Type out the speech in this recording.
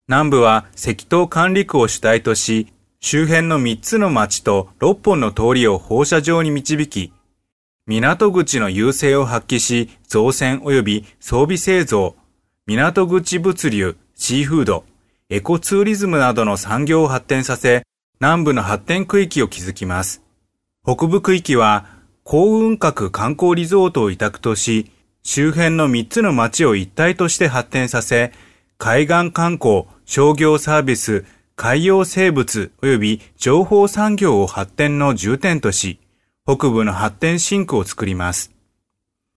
南部は赤道管理区を主体とし、周辺の3つの町と6本の通りを放射状に導き、港口の優勢を発揮し、造船及び装備製造、港口物流、シーフード、エコツーリズムなどの産業を発展させ、南部の発展区域を築きます。北部区域は、幸運閣観光リゾートを委託とし、周辺の3つの町を一体として発展させ、海岸観光、商業サービス、海洋生物及び情報産業を発展の重点とし、北部の発展シンクを作ります。